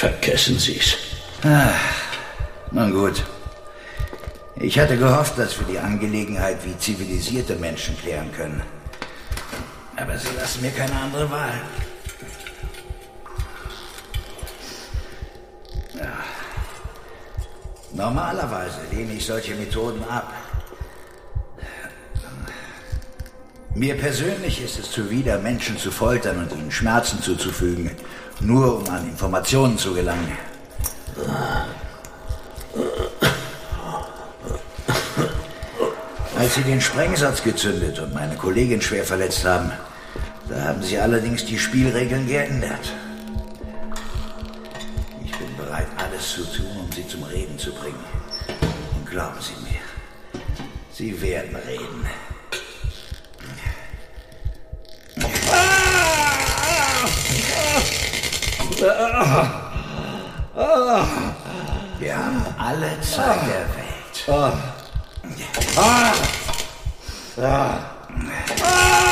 Vergessen Sie's. Nun gut. Ich hatte gehofft, dass wir die Angelegenheit wie zivilisierte Menschen klären können. Aber sie lassen mir keine andere Wahl. Ja. Normalerweise lehne ich solche Methoden ab. Mir persönlich ist es zuwider, Menschen zu foltern und ihnen Schmerzen zuzufügen, nur um an Informationen zu gelangen. Als sie den Sprengsatz gezündet und meine Kollegin schwer verletzt haben, da haben sie allerdings die Spielregeln geändert. Ich bin bereit, alles zu tun, um sie zum Reden zu bringen. Und glauben Sie mir, sie werden reden. Wir haben alle Zeit der Welt.